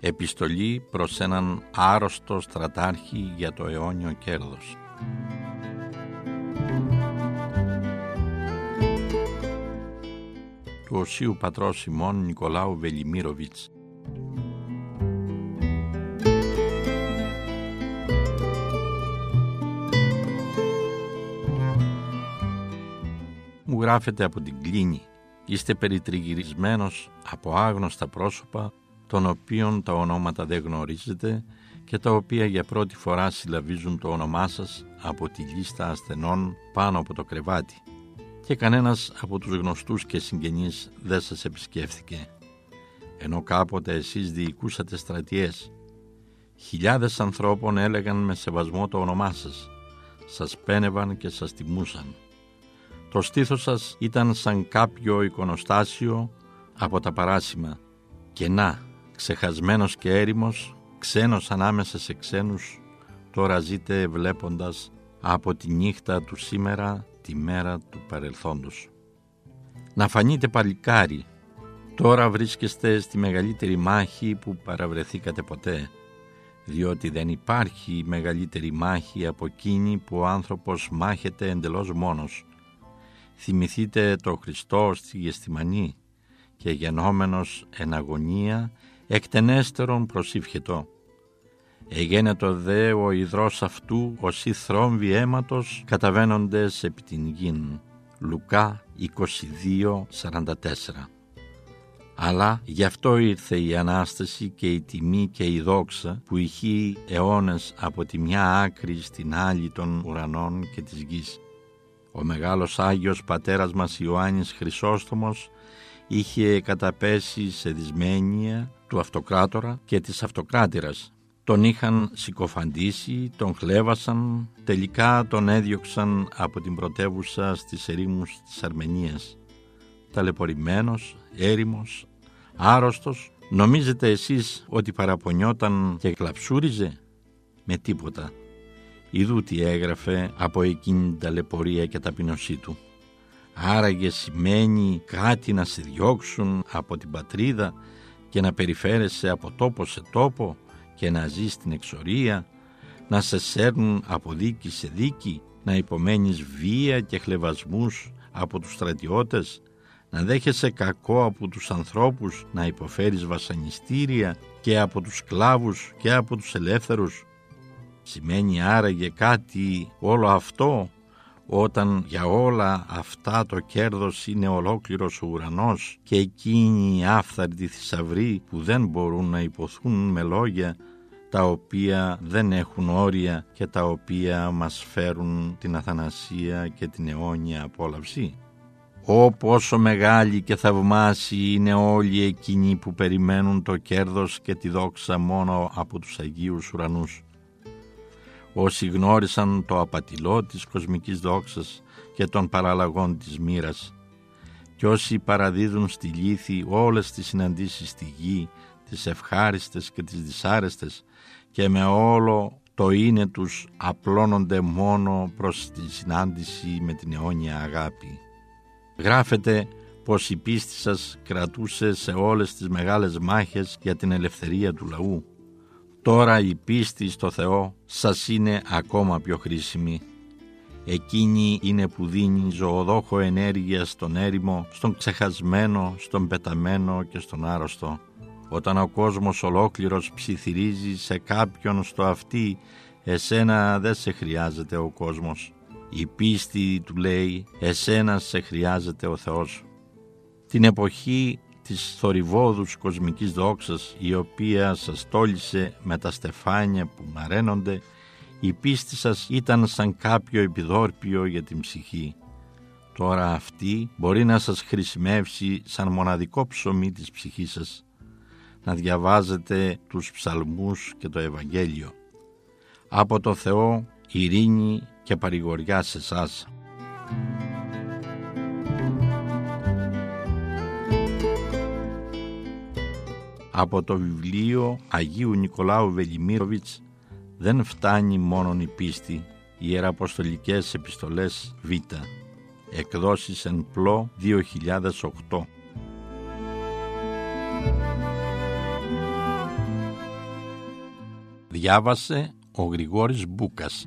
Επιστολή προς έναν άρρωστο στρατάρχη για το αιώνιο κέρδος. Του Οσίου Πατρός ημών Νικολάου Βελιμίροβιτς. Μου γράφετε από την Κλίνη. Είστε περιτριγυρισμένος από άγνωστα πρόσωπα, των οποίων τα ονόματα δεν γνωρίζετε και τα οποία για πρώτη φορά συλλαβίζουν το όνομά σας από τη λίστα ασθενών πάνω από το κρεβάτι. Και κανένας από τους γνωστούς και συγγενείς δεν σας επισκέφθηκε, ενώ κάποτε εσείς διοικούσατε στρατιές. Χιλιάδες ανθρώπων έλεγαν με σεβασμό το όνομά σας πένευαν και σας τιμούσαν. Το στήθος σας ήταν σαν κάποιο εικονοστάσιο από τα παράσιμα. Και να, ξεχασμένος και έρημος, ξένος ανάμεσα σε ξένους, τώρα ζείτε βλέποντας από τη νύχτα του σήμερα τη μέρα του παρελθόντος. Να φανείτε παλικάρι, τώρα βρίσκεστε στη μεγαλύτερη μάχη που παραβρεθήκατε ποτέ, διότι δεν υπάρχει μεγαλύτερη μάχη από εκείνη που ο άνθρωπος μάχεται εντελώς μόνος. Θυμηθείτε το Χριστό στη Γεστημανή και γενόμενος εν αγωνία εκτενέστερον προσήφχετο. Εγένετο δε ο υδρός αυτού όσοι θρόμβοι αίματος καταβαίνοντες επί την γην. Λουκά 22:44. Αλλά γι' αυτό ήρθε η Ανάσταση και η τιμή και η δόξα που ηχεί αιώνες από τη μια άκρη στην άλλη των ουρανών και της γης. Ο μεγάλος Άγιος Πατέρας μας Ιωάννης Χρυσόστομος είχε καταπέσει σε δυσμένεια του αυτοκράτορα και της αυτοκράτηρας. Τον είχαν συκοφαντήσει, τον χλέβασαν, τελικά τον έδιωξαν από την πρωτεύουσα στις ερήμους της Αρμενίας. Ταλαιπωρημένος, έρημος, άρρωστος, νομίζετε εσείς ότι παραπονιόταν και κλαψούριζε? Με τίποτα. Ιδού τι έγραφε από εκείνη την ταλαιπωρία και ταπεινωσή του. Άραγε σημαίνει κάτι να σε διώξουν από την πατρίδα και να περιφέρεσαι από τόπο σε τόπο και να ζεις στην εξορία, να σε σέρνουν από δίκη σε δίκη, να υπομένεις βία και χλευασμούς από τους στρατιώτες, να δέχεσαι κακό από τους ανθρώπους, να υποφέρεις βασανιστήρια και από τους σκλάβους και από τους ελεύθερους? Σημαίνει άραγε κάτι όλο αυτό, όταν για όλα αυτά το κέρδος είναι ολόκληρος ο ουρανός και εκείνοι οι άφθαρτοι θησαυροί που δεν μπορούν να υποθούν με λόγια, τα οποία δεν έχουν όρια και τα οποία μας φέρουν την αθανασία και την αιώνια απόλαυση? Πόσο μεγάλη και θαυμάσιοι είναι όλοι εκείνοι που περιμένουν το κέρδος και τη δόξα μόνο από τους Αγίους Ουρανούς. Όσοι γνώρισαν το απατηλό της κοσμικής δόξας και των παραλλαγών της μοίρας, και όσοι παραδίδουν στη λύθη όλες τις συναντήσεις στη γη, τις ευχάριστες και τις δυσάρεστες, και με όλο το είναι τους απλώνονται μόνο προς τη συνάντηση με την αιώνια αγάπη. Γράφεται πως η πίστη σας κρατούσε σε όλες τις μεγάλες μάχες για την ελευθερία του λαού. Τώρα η πίστη στο Θεό σας είναι ακόμα πιο χρήσιμη. Εκείνη είναι που δίνει ζωοδόχο ενέργεια στον έρημο, στον ξεχασμένο, στον πεταμένο και στον άρρωστο. Όταν ο κόσμος ολόκληρος ψιθυρίζει σε κάποιον στο αυτί, εσένα δεν σε χρειάζεται ο κόσμος. Η πίστη του λέει, εσένα σε χρειάζεται ο Θεός. Την εποχή της θορυβόδους κοσμικής δόξας, η οποία σας τόλισε με τα στεφάνια που μαραίνονται, η πίστη σας ήταν σαν κάποιο επιδόρπιο για την ψυχή. Τώρα αυτή μπορεί να σας χρησιμεύσει σαν μοναδικό ψωμί της ψυχής σας, να διαβάζετε τους ψαλμούς και το Ευαγγέλιο. Από το Θεό ειρήνη και παρηγοριά σε εσάς. Από το βιβλίο Αγίου Νικολάου Βελιμίροβιτς «Δεν φτάνει μόνον η πίστη», Ιεραποστολικές επιστολές Β, εκδόσεις εν πλώ 2008. Διάβασε ο Γρηγόρης Μπούκας.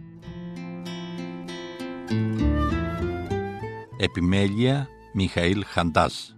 Επιμέλεια Μιχαήλ Χαντάς.